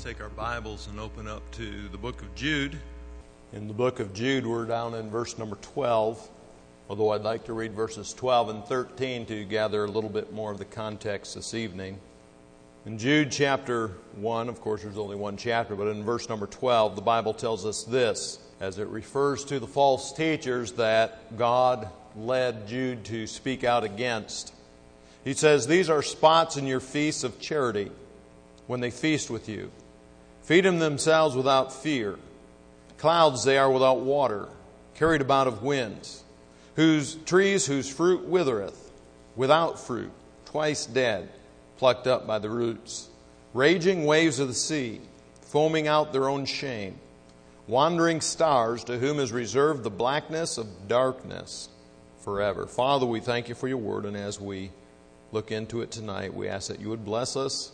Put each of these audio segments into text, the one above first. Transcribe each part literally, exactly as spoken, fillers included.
take our Bibles and open up to the book of Jude. In the book of Jude, we're down in verse number twelve, although I'd like to read verses twelve and thirteen to gather a little bit more of the context this evening. In Jude chapter one, of course there's only one chapter, but in verse number twelve, the Bible tells us this, as it refers to the false teachers that God led Jude to speak out against. He says, "These are spots in your feasts of charity, when they feast with you. Feed them themselves without fear. Clouds they are without water, carried about of winds, whose trees whose fruit withereth, without fruit, twice dead, plucked up by the roots. Raging waves of the sea, foaming out their own shame. Wandering stars, to whom is reserved the blackness of darkness forever." Father, we thank you for your word, and as we look into it tonight, we ask that you would bless us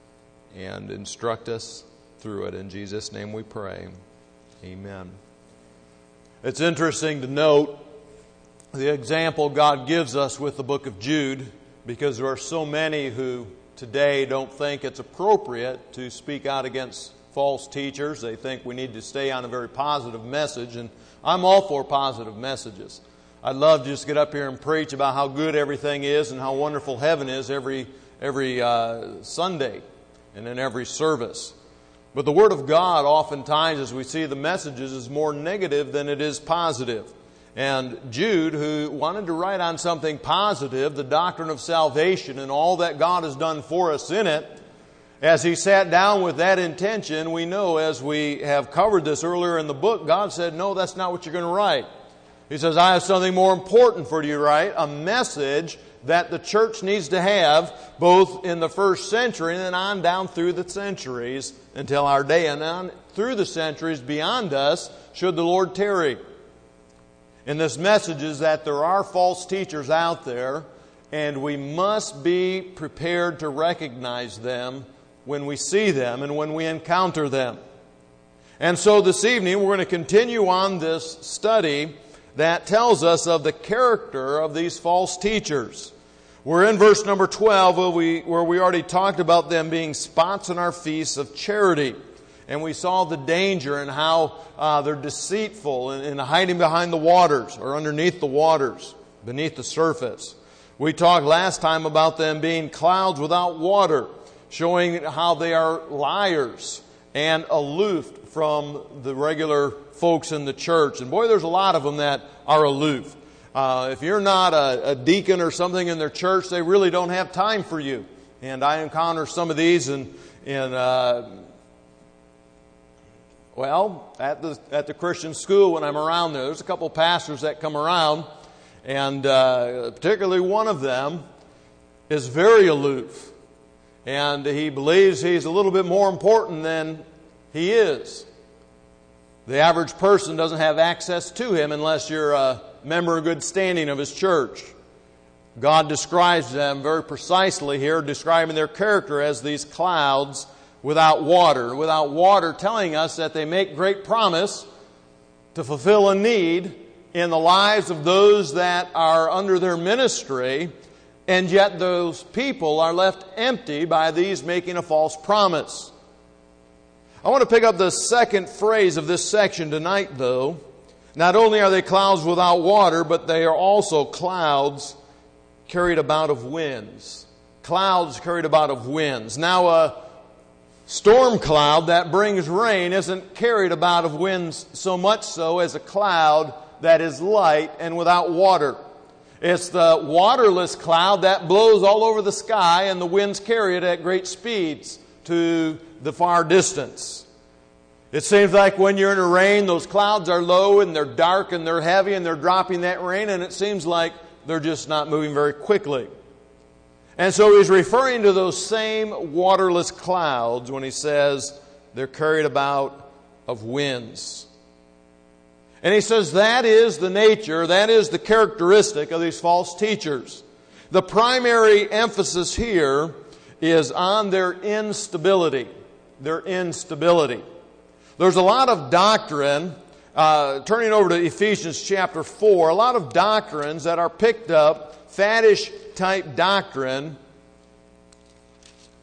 and instruct us through it. In Jesus' name we pray. Amen. It's interesting to note the example God gives us with the book of Jude, because there are so many who today don't think it's appropriate to speak out against false teachers. They think we need to stay on a very positive message, and I'm all for positive messages. I'd love to just get up here and preach about how good everything is and how wonderful heaven is every every uh, Sunday and in every service. But the Word of God, oftentimes, as we see the messages, is more negative than it is positive. And Jude, who wanted to write on something positive, the doctrine of salvation and all that God has done for us in it, as he sat down with that intention, we know, as we have covered this earlier in the book, God said, "No, that's not what you're going to write." He says, "I have something more important for you to write, a message that the church needs to have both in the first century and then on down through the centuries until our day, and on through the centuries beyond us should the Lord tarry." And this message is that there are false teachers out there, and we must be prepared to recognize them when we see them and when we encounter them. And so this evening we're going to continue on this study that tells us of the character of these false teachers. We're in verse number twelve, where we, where we already talked about them being spots in our feasts of charity. And we saw the danger and how uh, they're deceitful and, and hiding behind the waters or underneath the waters, beneath the surface. We talked last time about them being clouds without water, showing how they are liars and aloof from the regular folks in the church. And boy, there's a lot of them that are aloof. Uh, if you're not a, a deacon or something in their church, they really don't have time for you. And I encounter some of these in, in uh, well, at the at the Christian school when I'm around there. There's a couple of pastors that come around, and uh, particularly one of them is very aloof. And he believes he's a little bit more important than he is. The average person doesn't have access to him unless you're a member of good standing of his church. God describes them very precisely here, describing their character as these clouds without water. Without water, telling us that they make great promise to fulfill a need in the lives of those that are under their ministry, and yet those people are left empty by these making a false promise. I want to pick up the second phrase of this section tonight, though. Not only are they clouds without water, but they are also clouds carried about of winds. Clouds carried about of winds. Now, a storm cloud that brings rain isn't carried about of winds so much so as a cloud that is light and without water. It's the waterless cloud that blows all over the sky, and the winds carry it at great speeds to the far distance. It seems like when you're in a rain, those clouds are low and they're dark and they're heavy and they're dropping that rain, and it seems like they're just not moving very quickly. And so he's referring to those same waterless clouds when he says they're carried about of winds. And he says that is the nature, that is the characteristic of these false teachers. The primary emphasis here is on their instability. Their instability. There's a lot of doctrine, uh, turning over to Ephesians chapter four, a lot of doctrines that are picked up, faddish type doctrine,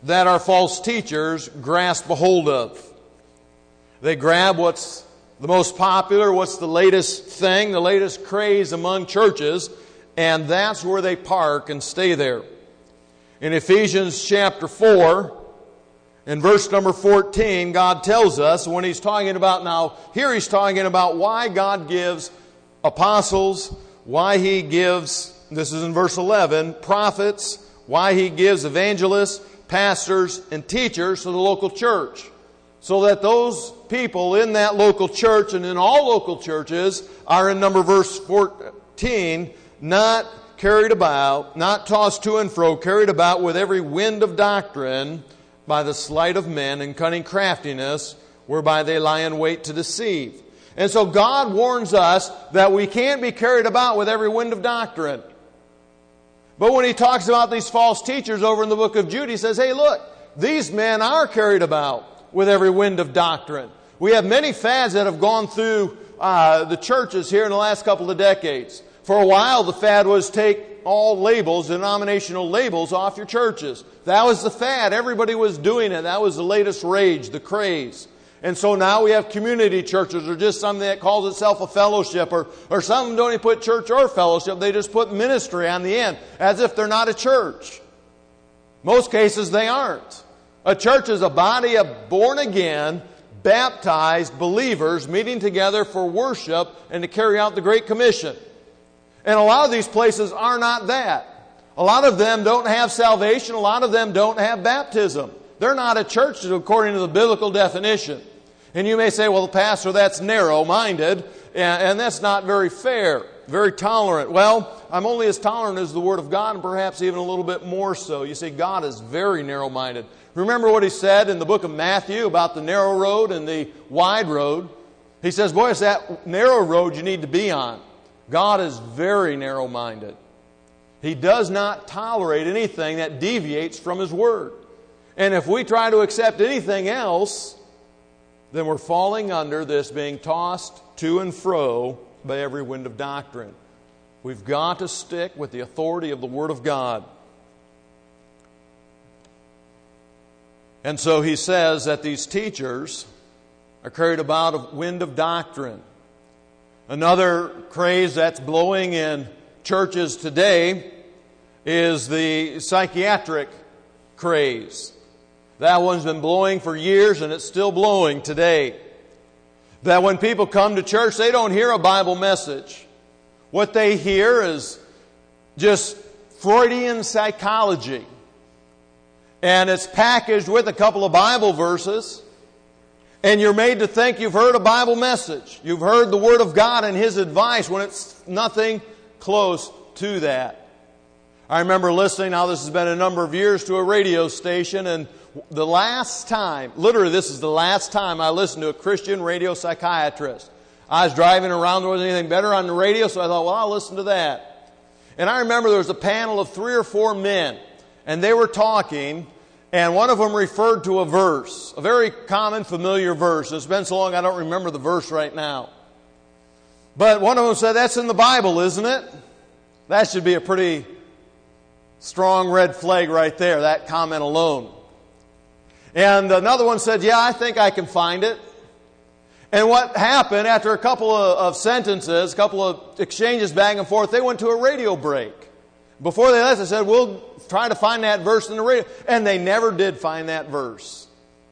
that our false teachers grasp a hold of. They grab what's the most popular, what's the latest thing, the latest craze among churches, and that's where they park and stay there. In Ephesians chapter four, in verse number fourteen, God tells us, when He's talking about now, here He's talking about why God gives apostles, why He gives, this is in verse eleven, prophets, why He gives evangelists, pastors, and teachers to the local church. So that those people in that local church and in all local churches are, in number verse fourteen, not carried about, not tossed to and fro, carried about with every wind of doctrine by the sleight of men and cunning craftiness, whereby they lie in wait to deceive. And so God warns us that we can't be carried about with every wind of doctrine. But when He talks about these false teachers over in the book of Jude, He says, hey, look, these men are carried about with every wind of doctrine. We have many fads that have gone through uh, the churches here in the last couple of decades. For a while, the fad was take all labels, denominational labels, off your churches. That was the fad. Everybody was doing it. That was the latest rage, the craze. And so now we have community churches, or just something that calls itself a fellowship, or, or some of them don't even put church or fellowship. They just put ministry on the end, as if they're not a church. Most cases, they aren't. A church is a body of born-again, baptized believers meeting together for worship and to carry out the Great Commission. And a lot of these places are not that. A lot of them don't have salvation. A lot of them don't have baptism. They're not a church according to the biblical definition. And you may say, well, Pastor, that's narrow-minded, and, and that's not very fair, very tolerant. Well, I'm only as tolerant as the Word of God, and perhaps even a little bit more so. You see, God is very narrow-minded. Remember what He said in the book of Matthew about the narrow road and the wide road? He says, boy, it's that narrow road you need to be on. God is very narrow-minded. He does not tolerate anything that deviates from His Word. And if we try to accept anything else, then we're falling under this being tossed to and fro by every wind of doctrine. We've got to stick with the authority of the Word of God. And so he says that these teachers are carried about a wind of doctrine. Another craze that's blowing in churches today is the psychiatric craze. That one's been blowing for years, and it's still blowing today. That when people come to church, they don't hear a Bible message. What they hear is just Freudian psychology. And it's packaged with a couple of Bible verses. And you're made to think you've heard a Bible message. You've heard the Word of God and His advice when it's nothing close to that. I remember listening, now this has been a number of years, to a radio station, and the last time, literally this is the last time I listened to a Christian radio psychiatrist. I was driving around, there wasn't anything better on the radio, so I thought, well, I'll listen to that. And I remember there was a panel of three or four men, and they were talking, and one of them referred to a verse, a very common, familiar verse. It's been so long I don't remember the verse right now. But one of them said, that's in the Bible, isn't it? That should be a pretty strong red flag right there, that comment alone. And another one said, yeah, I think I can find it. And what happened after a couple of, of sentences, a couple of exchanges back and forth, they went to a radio break. Before they left, they said, we'll try to find that verse in the radio. And they never did find that verse.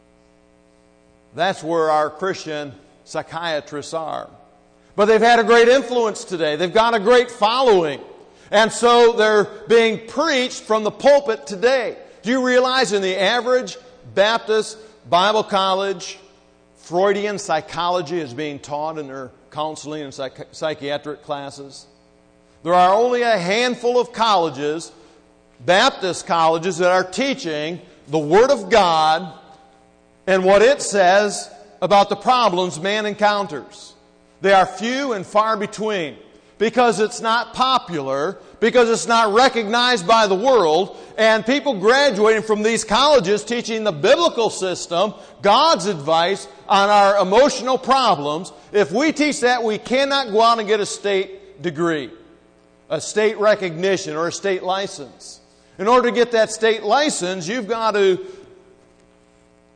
That's where our Christian psychiatrists are. But they've had a great influence today. They've got a great following. And so they're being preached from the pulpit today. Do you realize in the average Baptist Bible college, Freudian psychology is being taught in their counseling and psych- psychiatric classes? There are only a handful of colleges, Baptist colleges, that are teaching the Word of God and what it says about the problems man encounters. They are few and far between because it's not popular, because it's not recognized by the world, and people graduating from these colleges teaching the biblical system, God's advice on our emotional problems. If we teach that, we cannot go out and get a state degree, a state recognition, or a state license. In order to get that state license, you've got to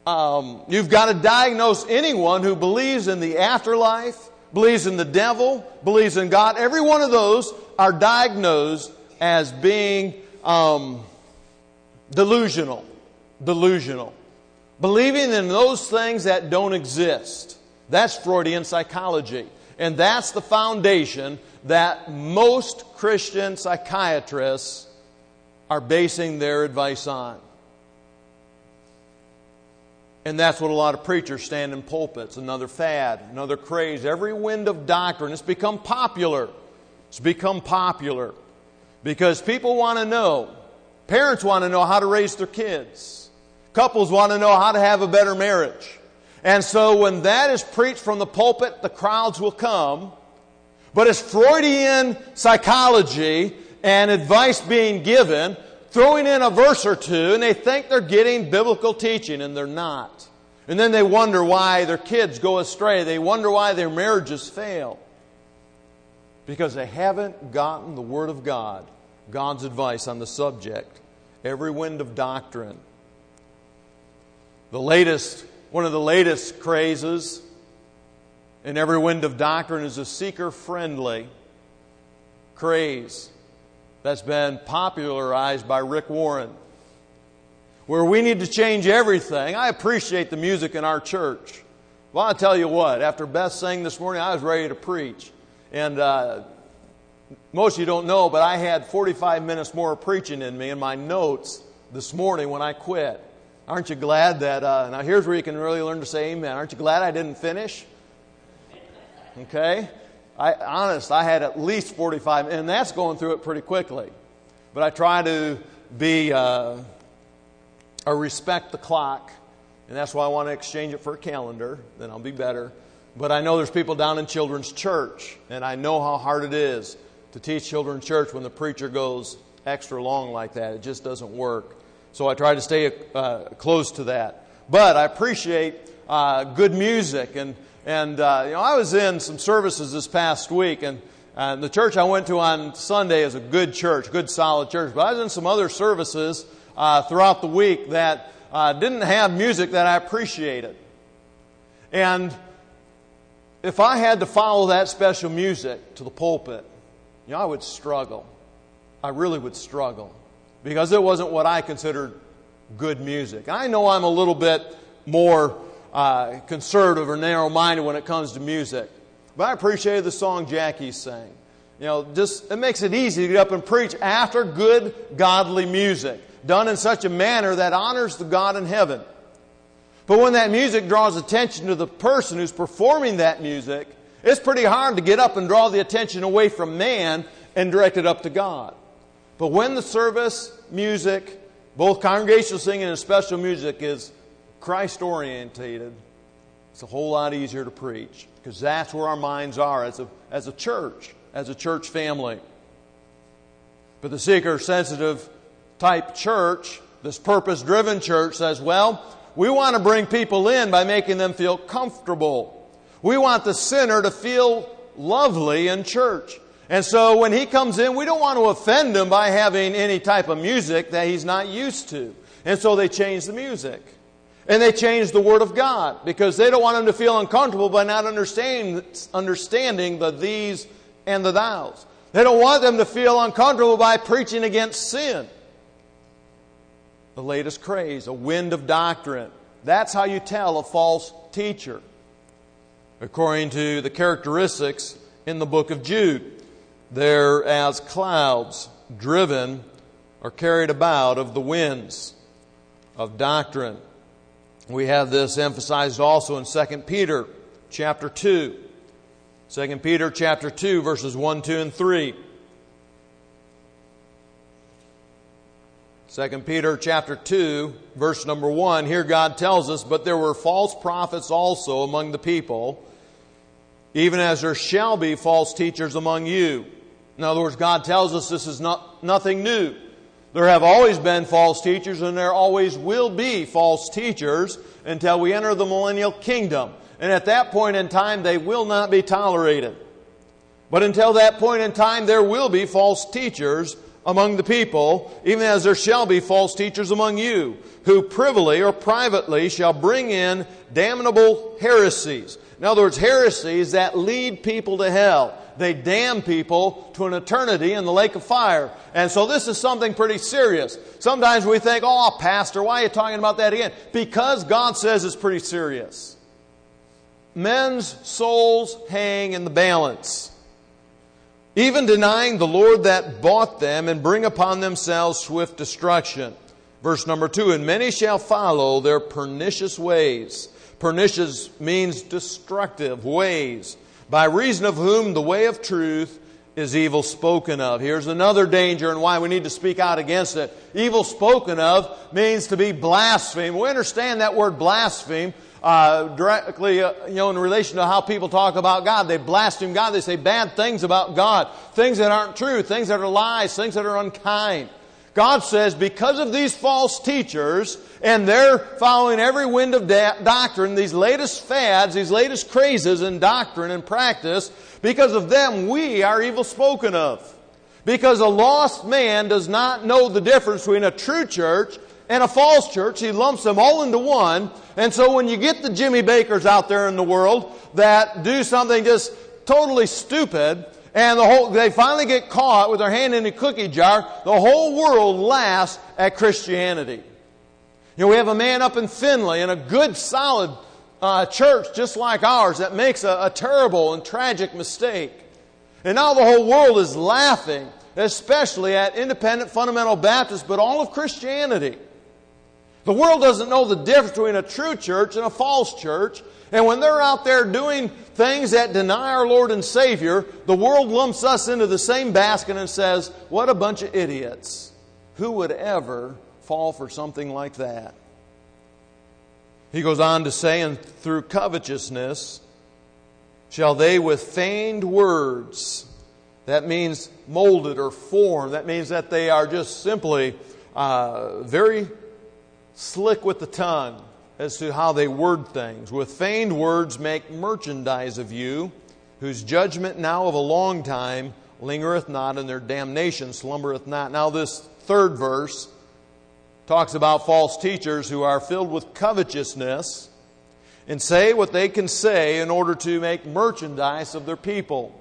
um, you've got to diagnose anyone who believes in the afterlife, believes in the devil, believes in God. Every one of those are diagnosed as being um, delusional. Delusional. Believing in those things that don't exist. That's Freudian psychology. And that's the foundation that most Christian psychiatrists are basing their advice on. And that's what a lot of preachers stand in pulpits. Another fad, another craze. Every wind of doctrine. It's become popular. It's become popular. Because people want to know. Parents want to know how to raise their kids. Couples want to know how to have a better marriage. And so when that is preached from the pulpit, the crowds will come. But it's Freudian psychology and advice being given, throwing in a verse or two, and they think they're getting biblical teaching, and they're not. And then they wonder why their kids go astray. They wonder why their marriages fail. Because they haven't gotten the Word of God, God's advice on the subject. Every wind of doctrine. The latest, one of the latest crazes in every wind of doctrine is a seeker-friendly craze that's been popularized by Rick Warren, where we need to change everything. I appreciate the music in our church. Well, I'll tell you what, after Beth sang this morning, I was ready to preach. And uh, most of you don't know, but I had forty-five minutes more of preaching in me in my notes this morning when I quit. Aren't you glad that, uh, now here's where you can really learn to say amen. Aren't you glad I didn't finish? Okay? I, honest, I had at least forty-five, and that's going through it pretty quickly. But I try to be, uh, or respect the clock, and that's why I want to exchange it for a calendar, then I'll be better. But I know there's people down in children's church, and I know how hard it is to teach children's church when the preacher goes extra long like that. It just doesn't work. So I try to stay uh, close to that. But I appreciate uh, good music. And, and uh, you know, I was in some services this past week, and uh, the church I went to on Sunday is a good church, good solid church. But I was in some other services uh, throughout the week that uh, didn't have music that I appreciated. And if I had to follow that special music to the pulpit, you know, I would struggle. I really would struggle. Because it wasn't what I considered good music. I know I'm a little bit more uh, conservative or narrow-minded when it comes to music. But I appreciated the song Jackie sang. You know, just it makes it easy to get up and preach after good, godly music, done in such a manner that honors the God in heaven. But when that music draws attention to the person who's performing that music, it's pretty hard to get up and draw the attention away from man and direct it up to God. But when the service music, both congregational singing and special music, is Christ-orientated, it's a whole lot easier to preach. Because that's where our minds are as a, as a church, as a church family. But the seeker-sensitive type church, this purpose-driven church, says, well, we want to bring people in by making them feel comfortable. We want the sinner to feel lovely in church. And so when he comes in, we don't want to offend him by having any type of music that he's not used to. And so they change the music. And they change the Word of God because they don't want him to feel uncomfortable by not understanding, understanding the these and the thous. They don't want them to feel uncomfortable by preaching against sin. The latest craze, a wind of doctrine. That's how you tell a false teacher, according to the characteristics in the book of Jude. They're as clouds driven or carried about of the winds of doctrine. We have this emphasized also in Second Peter chapter two. Second Peter chapter two, verses one, two, and three. Second Peter chapter two, verse number one. Here God tells us, but there were false prophets also among the people, even as there shall be false teachers among you. In other words, God tells us this is not nothing new. There have always been false teachers, and there always will be false teachers until we enter the millennial kingdom. And at that point in time, they will not be tolerated. But until that point in time, there will be false teachers among the people, even as there shall be false teachers among you, who privily or privately shall bring in damnable heresies. In other words, heresies that lead people to hell. They damn people to an eternity in the lake of fire. And so this is something pretty serious. Sometimes we think, oh, Pastor, why are you talking about that again? Because God says it's pretty serious. Men's souls hang in the balance, even denying the Lord that bought them, and bring upon themselves swift destruction. Verse number two, and many shall follow their pernicious ways. Pernicious means destructive ways, by reason of whom the way of truth is evil spoken of. Here's another danger and why we need to speak out against it. Evil spoken of means to be blasphemed. We understand that word blaspheme uh, directly uh, you know, in relation to how people talk about God. They blaspheme God. They say bad things about God. Things that aren't true. Things that are lies. Things that are unkind. God says because of these false teachers and they're following every wind of da- doctrine, these latest fads, these latest crazes in doctrine and practice, because of them we are evil spoken of. Because a lost man does not know the difference between a true church and a false church. He lumps them all into one. And so when you get the Jimmy Bakkers out there in the world that do something just totally stupid, and the whole, they finally get caught with their hand in a cookie jar, the whole world laughs at Christianity. You know, we have a man up in Finley in a good, solid uh, church just like ours that makes a, a terrible and tragic mistake. And now the whole world is laughing, especially at independent fundamental Baptists, but all of Christianity. The world doesn't know the difference between a true church and a false church. And when they're out there doing things that deny our Lord and Savior, the world lumps us into the same basket and says, what a bunch of idiots. Who would ever fall for something like that? He goes on to say, and through covetousness shall they with feigned words, that means molded or formed, that means that they are just simply uh, very slick with the tongue as to how they word things. With feigned words make merchandise of you, whose judgment now of a long time lingereth not, and their damnation slumbereth not. Now this third verse talks about false teachers who are filled with covetousness and say what they can say in order to make merchandise of their people.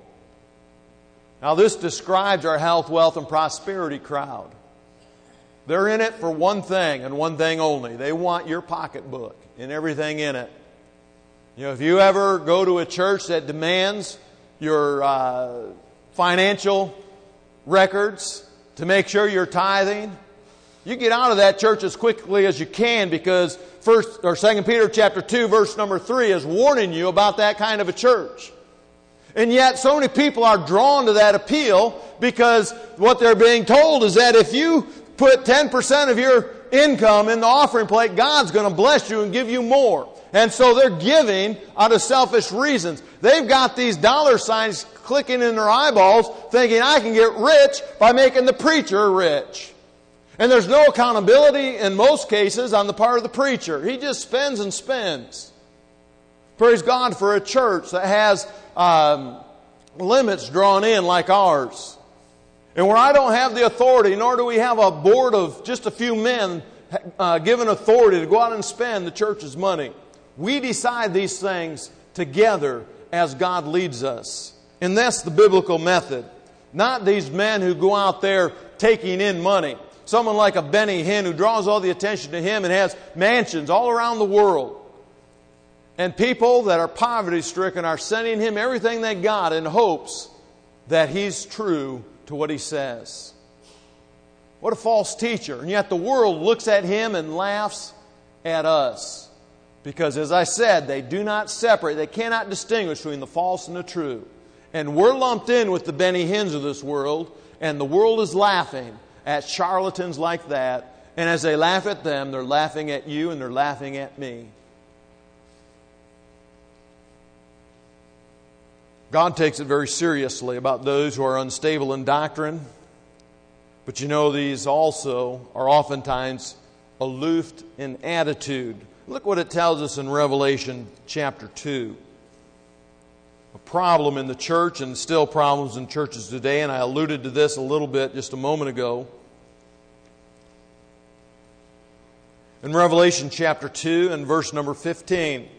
Now this describes our health, wealth, and prosperity crowd. They're in it for one thing and one thing only. They want your pocketbook and everything in it. You know, if you ever go to a church that demands your uh, financial records to make sure you're tithing, you get out of that church as quickly as you can, because First or Second Peter chapter two, verse number three is warning you about that kind of a church. And yet so many people are drawn to that appeal because what they're being told is that if you put ten percent of your income in the offering plate, God's going to bless you and give you more. And so they're giving out of selfish reasons. They've got these dollar signs clicking in their eyeballs, thinking I can get rich by making the preacher rich. And there's no accountability in most cases on the part of the preacher. He just spends and spends. Praise God for a church that has um, limits drawn in like ours. And where I don't have the authority, nor do we have a board of just a few men uh, given authority to go out and spend the church's money. We decide these things together as God leads us. And that's the biblical method. Not these men who go out there taking in money. Someone like a Benny Hinn who draws all the attention to him and has mansions all around the world. And people that are poverty-stricken are sending him everything they got in hopes that he's true to what he says. What a false teacher. And yet the world looks at him and laughs at us. Because as I said, they do not separate. They cannot distinguish between the false and the true. And we're lumped in with the Benny Hinns of this world. And the world is laughing at charlatans like that. And as they laugh at them, they're laughing at you and they're laughing at me. God takes it very seriously about those who are unstable in doctrine. But you know, these also are oftentimes aloof in attitude. Look what it tells us in Revelation chapter two. a problem in the church and still problems in churches today, and I alluded to this a little bit just a moment ago. In Revelation chapter two and verse number fifteen,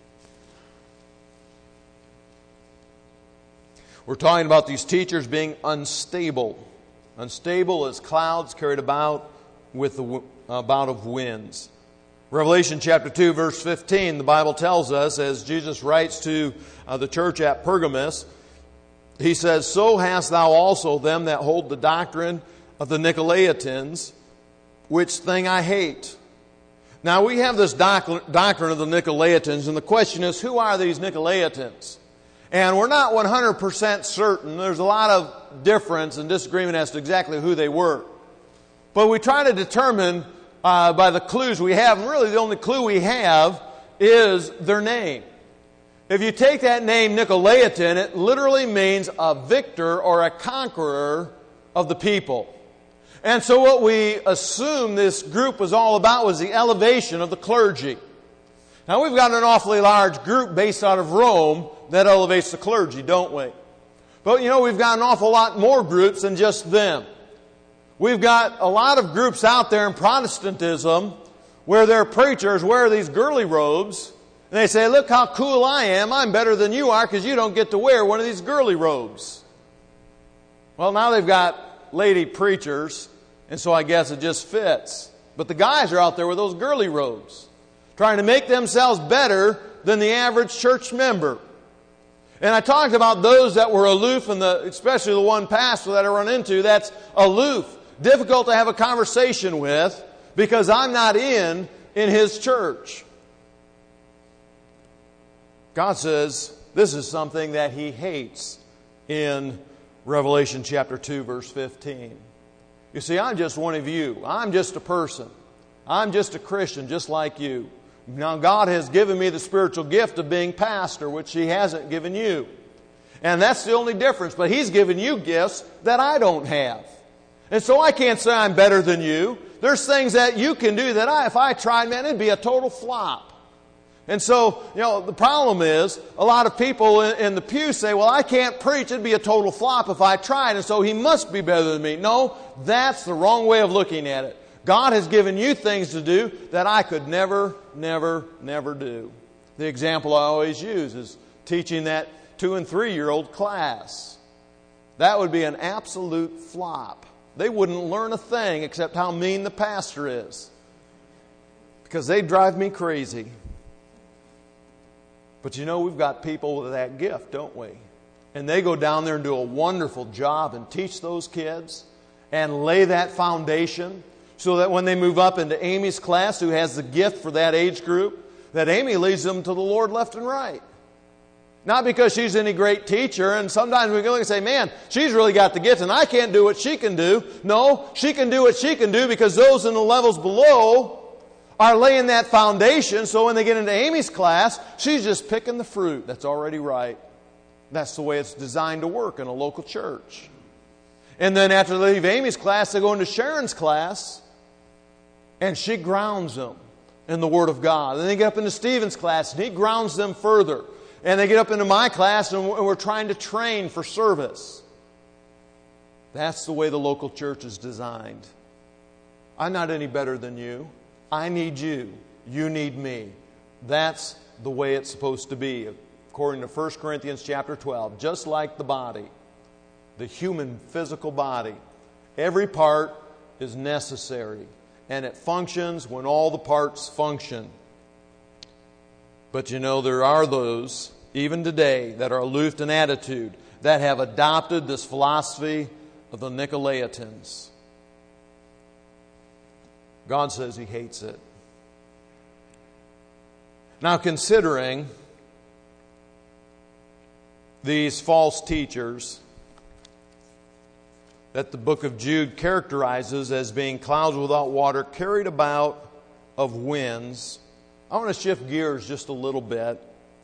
we're talking about these teachers being unstable. Unstable as clouds carried about with the uh, bout of winds. Revelation chapter two, verse fifteen, the Bible tells us, as Jesus writes to uh, the church at Pergamos, he says, "So hast thou also them that hold the doctrine of the Nicolaitans, which thing I hate." Now we have this doc- doctrine of the Nicolaitans, and the question is, who are these Nicolaitans? And we're not one hundred percent certain. There's a lot of difference and disagreement as to exactly who they were. But we try to determine uh, by the clues we have, and really the only clue we have is their name. If you take that name Nicolaitan, it literally means a victor or a conqueror of the people. And so what we assume this group was all about was the elevation of the clergy. Now we've got an awfully large group based out of Rome that elevates the clergy, don't we? But you know, we've got an awful lot more groups than just them. We've got a lot of groups out there in Protestantism where their preachers wear these girly robes and they say, "Look how cool I am. I'm better than you are because you don't get to wear one of these girly robes." Well, now they've got lady preachers, and so I guess it just fits. But the guys are out there with those girly robes, trying to make themselves better than the average church member. And I talked about those that were aloof, and the, especially the one pastor that I run into that's aloof, difficult to have a conversation with because I'm not in in his church. God says this is something that He hates in Revelation chapter two, verse fifteen. You see, I'm just one of you. I'm just a person. I'm just a Christian, just like you. Now, God has given me the spiritual gift of being pastor, which He hasn't given you. And that's the only difference. But He's given you gifts that I don't have. And so I can't say I'm better than you. There's things that you can do that I, if I tried, man, it'd be a total flop. And so, you know, the problem is, a lot of people in, in the pew say, "Well, I can't preach, it'd be a total flop if I tried, and so he must be better than me." No, that's the wrong way of looking at it. God has given you things to do that I could never, never, never do. The example I always use is teaching that two and three-year-old class. That would be an absolute flop. They wouldn't learn a thing except how mean the pastor is, because they drive me crazy. But you know, we've got people with that gift, don't we? And they go down there and do a wonderful job and teach those kids and lay that foundation so that when they move up into Amy's class, who has the gift for that age group, that Amy leads them to the Lord left and right. Not because she's any great teacher, and sometimes we go and say, "Man, she's really got the gift and I can't do what she can do." No, she can do what she can do because those in the levels below are laying that foundation, so when they get into Amy's class, she's just picking the fruit that's already ripe. That's the way it's designed to work in a local church. And then after they leave Amy's class, they go into Sharon's class, and she grounds them in the Word of God. Then they get up into Stephen's class, and he grounds them further. And they get up into my class, and we're trying to train for service. That's the way the local church is designed. I'm not any better than you. I need you. You need me. That's the way it's supposed to be, according to First Corinthians chapter twelve. Just like the body, the human physical body, every part is necessary, and it functions when all the parts function. But you know, there are those, even today, that are aloof in attitude, that have adopted this philosophy of the Nicolaitans. God says He hates it. Now, considering these false teachers that the book of Jude characterizes as being clouds without water, carried about of winds, I want to shift gears just a little bit,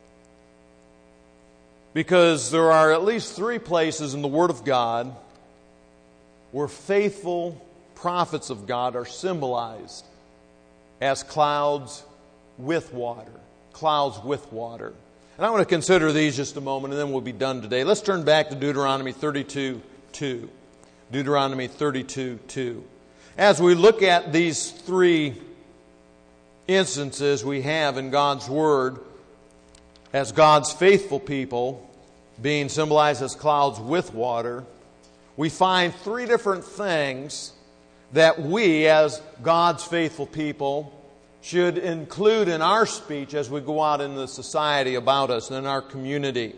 because there are at least three places in the Word of God where faithful prophets of God are symbolized as clouds with water. Clouds with water. And I want to consider these just a moment, and then we'll be done today. Let's turn back to Deuteronomy thirty-two two. Deuteronomy thirty-two two. As we look at these three instances we have in God's Word as God's faithful people, being symbolized as clouds with water, we find three different things that we as God's faithful people should include in our speech as we go out in the society about us and in our community.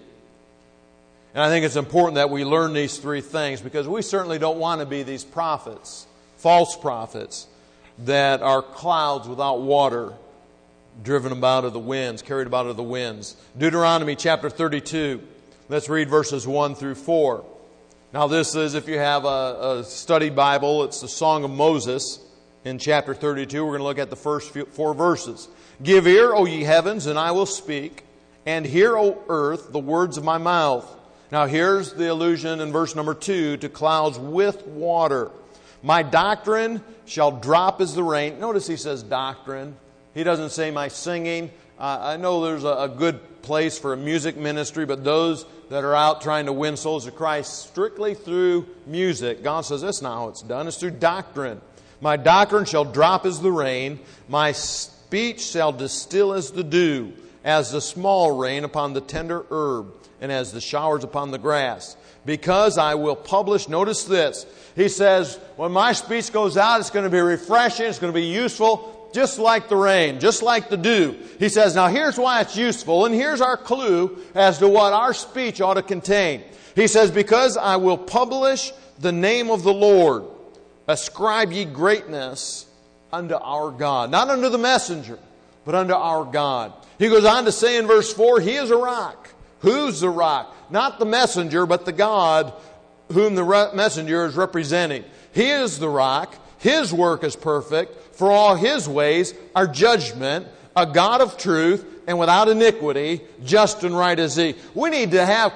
And I think it's important that we learn these three things, because we certainly don't want to be these prophets, false prophets, that are clouds without water, driven about of the winds, carried about of the winds. Deuteronomy chapter thirty-two. Let's read verses one through four. Now this is, if you have a, a study Bible, it's the Song of Moses. In chapter thirty-two, we're going to look at the first few, four verses. Give ear, O ye heavens, and I will speak, and hear, O earth, the words of my mouth. Now here's the allusion in verse number two to clouds with water. My doctrine shall drop as the rain. Notice he says doctrine. He doesn't say my singing. Uh, I know there's a, a good place for a music ministry, but those that are out trying to win souls to Christ strictly through music, God says that's not how it's done. It's through doctrine. My doctrine shall drop as the rain. My speech shall distill as the dew, as the small rain upon the tender herb, and as the showers upon the grass. Because I will publish, notice this, he says, when my speech goes out, it's going to be refreshing, it's going to be useful, just like the rain, just like the dew. He says, now here's why it's useful, and here's our clue as to what our speech ought to contain. He says, because I will publish the name of the Lord. Ascribe ye greatness unto our God. Not unto the messenger, but unto our God. He goes on to say in verse four, He is a rock. Who's the rock? Not the messenger, but the God whom the re- messenger is representing. He is the rock. His work is perfect. For all His ways are judgment. A God of truth and without iniquity, just and right is He. We need to have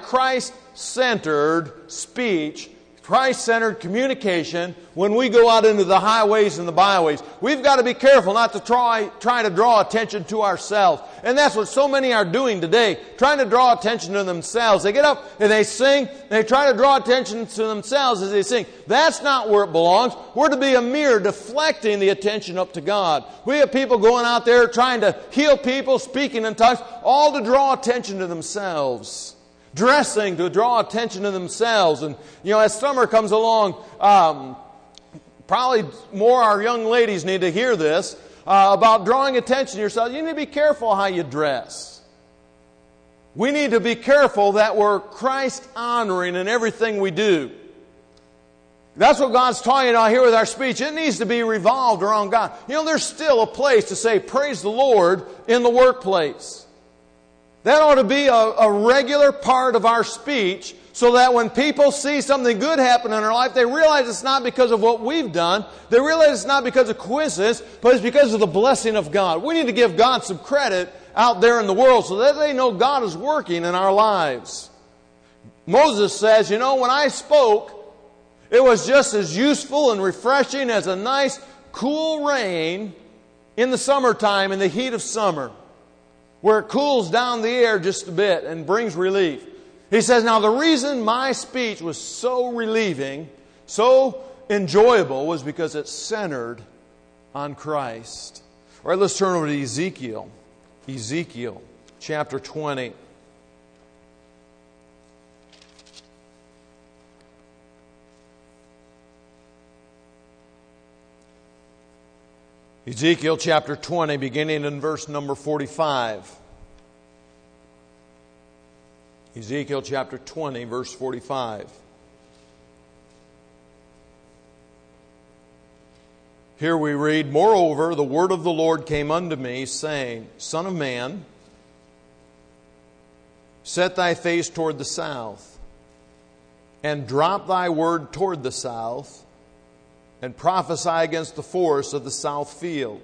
Christ-centered speech, Christ-centered communication when we go out into the highways and the byways. We've got to be careful not to try, try to draw attention to ourselves. And that's what so many are doing today, trying to draw attention to themselves. They get up and they sing, and they try to draw attention to themselves as they sing. That's not where it belongs. We're to be a mirror deflecting the attention up to God. We have people going out there trying to heal people, speaking in tongues, all to draw attention to themselves. Dressing to draw attention to themselves. And, you know, as summer comes along, um, probably more our young ladies need to hear this, uh, about drawing attention to yourself. You need to be careful how you dress. We need to be careful that we're Christ-honoring in everything we do. That's what God's talking about here with our speech. It needs to be revolved around God. You know, there's still a place to say, praise the Lord in the workplace. That ought to be a, a regular part of our speech, so that when people see something good happen in our life, they realize it's not because of what we've done. They realize it's not because of coincidence, but it's because of the blessing of God. We need to give God some credit out there in the world so that they know God is working in our lives. Moses says, you know, when I spoke, it was just as useful and refreshing as a nice, cool rain in the summertime, in the heat of summer, where it cools down the air just a bit and brings relief. He says, now the reason my speech was so relieving, so enjoyable, was because it centered on Christ. All right, let's turn over to Ezekiel. Ezekiel chapter twenty. Ezekiel chapter twenty, beginning in verse number forty-five. Ezekiel chapter twenty, verse forty-five. Here we read, moreover, the word of the Lord came unto me, saying, Son of man, set thy face toward the south, and drop thy word toward the south, and prophesy against the forest of the south field.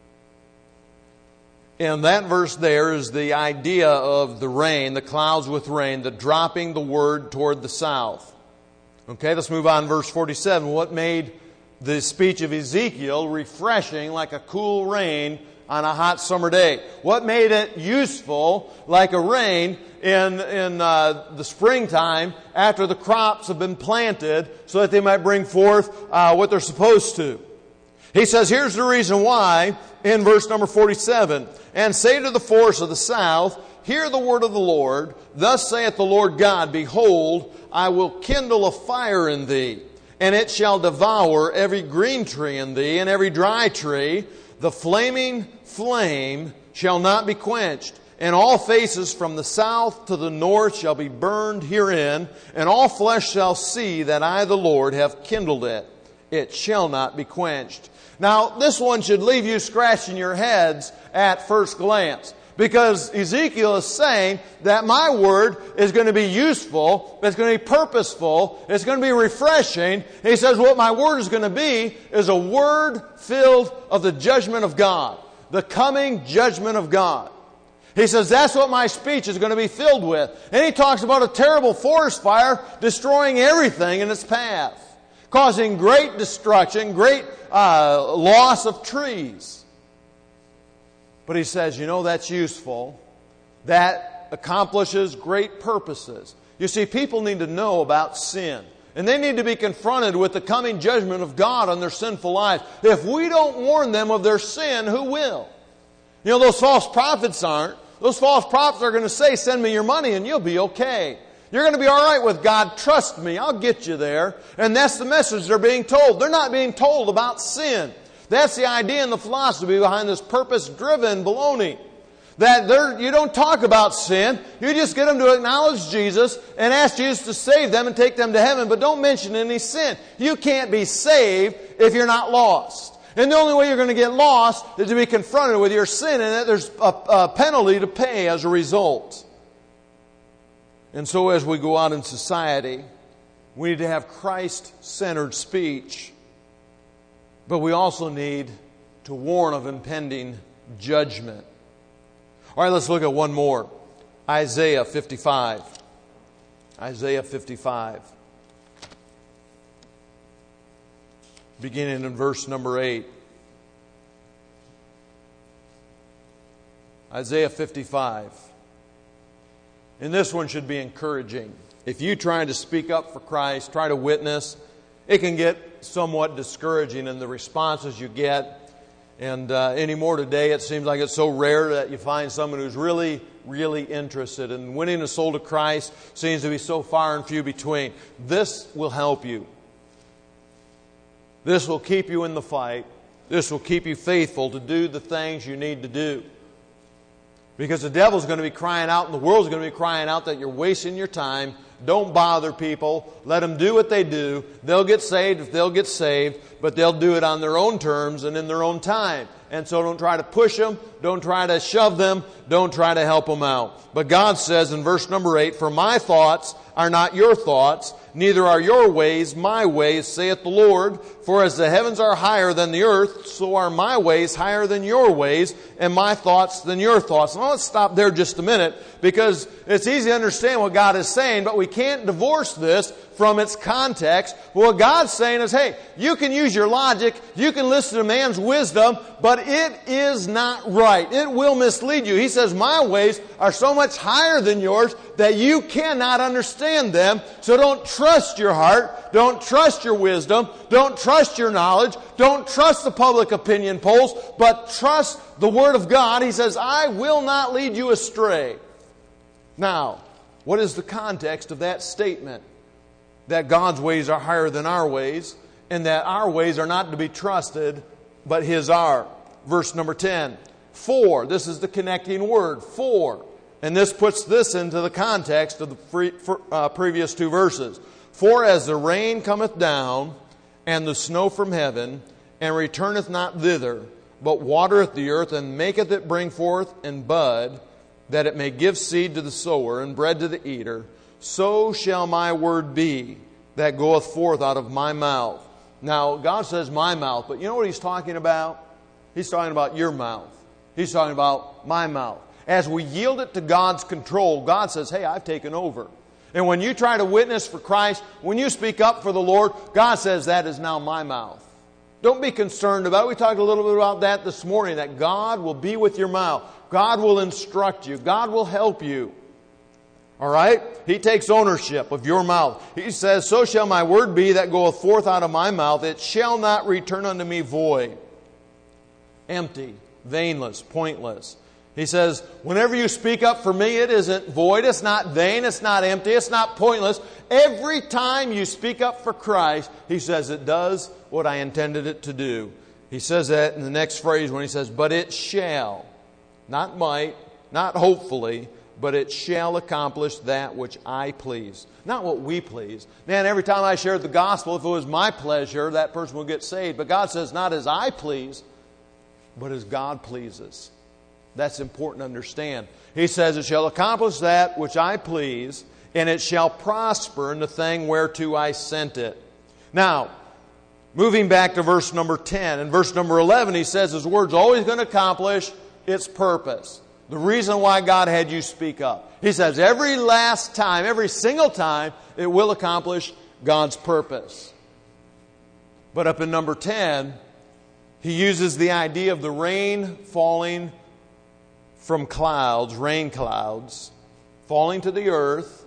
And that verse there is the idea of the rain, the clouds with rain, the dropping the word toward the south. Okay, let's move on to verse forty-seven. What made the speech of Ezekiel refreshing like a cool rain on a hot summer day? What made it useful like a rain in, in uh, the springtime after the crops have been planted so that they might bring forth uh, what they're supposed to? He says, here's the reason why in verse number forty-seven. And say to the forest of the south, hear the word of the Lord. Thus saith the Lord God, behold, I will kindle a fire in thee, and it shall devour every green tree in thee, and every dry tree. The flaming flame shall not be quenched, and all faces from the south to the north shall be burned herein, and all flesh shall see that I, the Lord, have kindled it. It shall not be quenched. Now, this one should leave you scratching your heads at first glance, because Ezekiel is saying that my word is going to be useful, it's going to be purposeful, it's going to be refreshing. He says what my word is going to be is a word filled of the judgment of God, the coming judgment of God. He says that's what my speech is going to be filled with. And he talks about a terrible forest fire destroying everything in its path, causing great destruction, great uh, loss of trees. But he says, you know, that's useful. That accomplishes great purposes. You see, people need to know about sin. And they need to be confronted with the coming judgment of God on their sinful lives. If we don't warn them of their sin, who will? You know, those false prophets aren't. Those false prophets are going to say, send me your money and you'll be okay. You're going to be all right with God. Trust me. I'll get you there. And that's the message they're being told. They're not being told about sin. That's the idea and the philosophy behind this purpose-driven baloney. That you don't talk about sin. You just get them to acknowledge Jesus and ask Jesus to save them and take them to heaven. But don't mention any sin. You can't be saved if you're not lost. And the only way you're going to get lost is to be confronted with your sin, and that there's a, a penalty to pay as a result. And so as we go out in society, we need to have Christ-centered speech. But we also need to warn of impending judgment. All right, let's look at one more. Isaiah fifty-five. Isaiah fifty-five. Beginning in verse number eight. Isaiah fifty-five. And this one should be encouraging. If you try to speak up for Christ, try to witness, it can get somewhat discouraging in the responses you get. And uh, anymore today, it seems like it's so rare that you find someone who's really, really interested. And winning a soul to Christ seems to be so far and few between. This will help you. This will keep you in the fight. This will keep you faithful to do the things you need to do. Because the devil's going to be crying out and the world's going to be crying out that you're wasting your time. Don't bother people. Let them do what they do. They'll get saved if they'll get saved, but they'll do it on their own terms and in their own time. And so don't try to push them. Don't try to shove them. Don't try to help them out. But God says in verse number eight, for my thoughts are not your thoughts, neither are your ways my ways, saith the Lord. For as the heavens are higher than the earth, so are my ways higher than your ways, and my thoughts than your thoughts. Now let's stop there just a minute, because it's easy to understand what God is saying, but we can't divorce this from its context. What God's saying is, hey, you can use your logic, you can listen to man's wisdom, but it is not right. It will mislead you. He says, my ways are so much higher than yours that you cannot understand them. So don't trust your heart, don't trust your wisdom, don't trust your knowledge, don't trust the public opinion polls, but trust the Word of God. He says, I will not lead you astray. Now, what is the context of that statement? That God's ways are higher than our ways, and that our ways are not to be trusted, but His are. Verse number ten. For, this is the connecting word, for. And this puts this into the context of the pre, for, uh, previous two verses. For as the rain cometh down, and the snow from heaven, and returneth not thither, but watereth the earth, and maketh it bring forth and bud, that it may give seed to the sower, and bread to the eater, so shall my word be that goeth forth out of my mouth. Now, God says my mouth, but you know what He's talking about? He's talking about your mouth. He's talking about my mouth. As we yield it to God's control, God says, hey, I've taken over. And when you try to witness for Christ, when you speak up for the Lord, God says, that is now my mouth. Don't be concerned about it. We talked a little bit about that this morning, that God will be with your mouth. God will instruct you. God will help you. All right? He takes ownership of your mouth. He says, so shall my word be that goeth forth out of my mouth. It shall not return unto me void. Empty, vainless, pointless. He says, whenever you speak up for me, it isn't void, it's not vain, it's not empty, it's not pointless. Every time you speak up for Christ, He says it does what I intended it to do. He says that in the next phrase when He says, but it shall, not might, not hopefully, but it shall accomplish that which I please. Not what we please. Man, every time I shared the gospel, if it was my pleasure, that person will get saved. But God says, not as I please, but as God pleases. That's important to understand. He says, it shall accomplish that which I please, and it shall prosper in the thing whereto I sent it. Now, moving back to verse number ten. In verse number eleven, he says His word's always going to accomplish its purpose. The reason why God had you speak up. He says every last time, every single time, it will accomplish God's purpose. But up in number ten, he uses the idea of the rain falling from clouds, rain clouds, falling to the earth,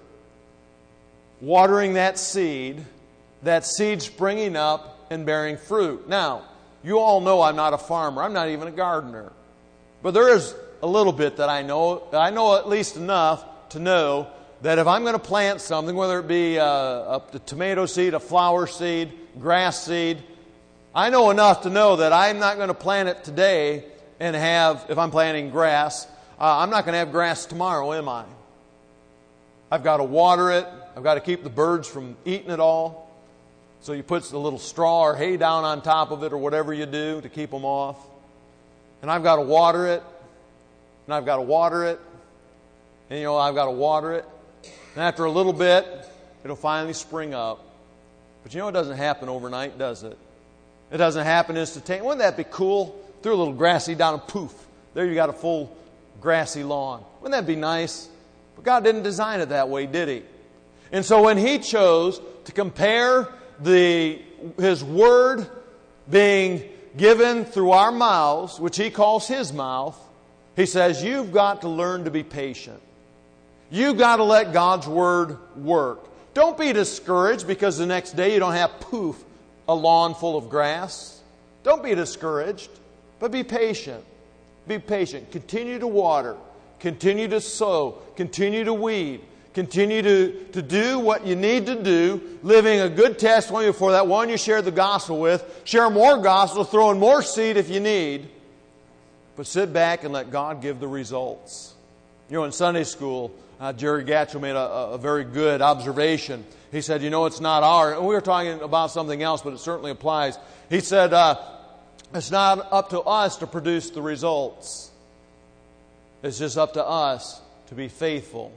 watering that seed, that seed springing up and bearing fruit. Now, you all know I'm not a farmer. I'm not even a gardener. But there is a little bit that I know. I know at least enough to know that if I'm going to plant something, whether it be a, a, a tomato seed, a flower seed, grass seed, I know enough to know that I'm not going to plant it today and have, if I'm planting grass, uh, I'm not going to have grass tomorrow, am I? I've got to water it. I've got to keep the birds from eating it all. So you put a little straw or hay down on top of it or whatever you do to keep them off. And I've got to water it. And I've got to water it. And you know, I've got to water it. And after a little bit, it'll finally spring up. But you know, it doesn't happen overnight, does it? It doesn't happen instantaneously. Wouldn't that be cool? Threw a little grassy down and poof, there you got a full grassy lawn. Wouldn't that be nice? But God didn't design it that way, did He? And so when He chose to compare the His Word being given through our mouths, which He calls His mouth, He says, you've got to learn to be patient. You've got to let God's Word work. Don't be discouraged because the next day you don't have poof, a lawn full of grass. Don't be discouraged, but be patient. Be patient. Continue to water. Continue to sow. Continue to weed. Continue to, to do what you need to do, living a good testimony for that one you shared the gospel with. Share more gospel, throw in more seed if you need. But sit back and let God give the results. You know, in Sunday school, uh, Jerry Gatchell made a, a very good observation. He said, you know, it's not our, and we were talking about something else, but it certainly applies. He said, uh, it's not up to us to produce the results. It's just up to us to be faithful.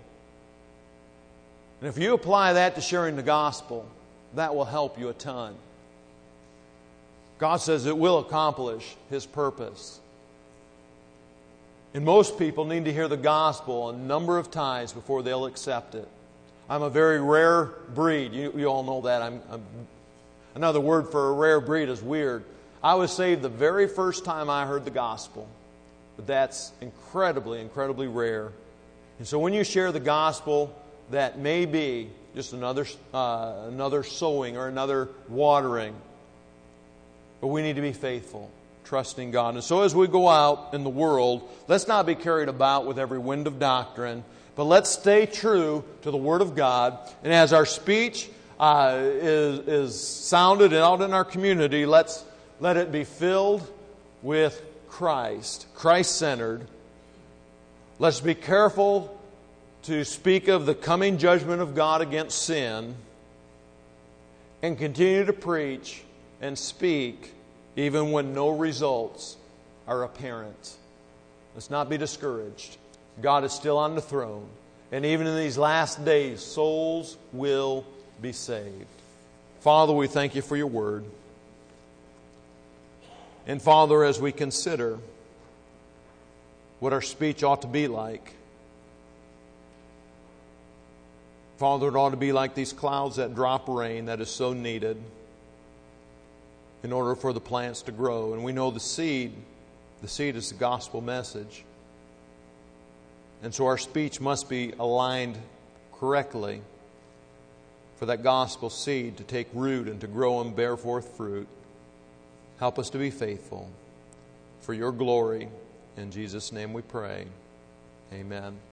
And if you apply that to sharing the gospel, that will help you a ton. God says it will accomplish His purpose. And most people need to hear the gospel a number of times before they'll accept it. I'm a very rare breed. You, you all know that. I'm, I'm, another word for a rare breed is weird. I was saved the very first time I heard the gospel. But that's incredibly, incredibly rare. And so when you share the gospel, that may be just another, uh, another sowing or another watering. But we need to be faithful, trusting God. And so as we go out in the world, let's not be carried about with every wind of doctrine, but let's stay true to the Word of God. And as our speech uh, is, is sounded out in our community, let's let it be filled with Christ, Christ-centered. Let's be careful to speak of the coming judgment of God against sin and continue to preach and speak even when no results are apparent. Let's not be discouraged. God is still on the throne. And even in these last days, souls will be saved. Father, we thank You for Your Word. And Father, as we consider what our speech ought to be like, Father, it ought to be like these clouds that drop rain that is so needed. in order for the plants to grow. And we know the seed, the seed is the gospel message. And so our speech must be aligned correctly for that gospel seed to take root and to grow and bear forth fruit. Help us to be faithful for your glory. In Jesus' name we pray. Amen.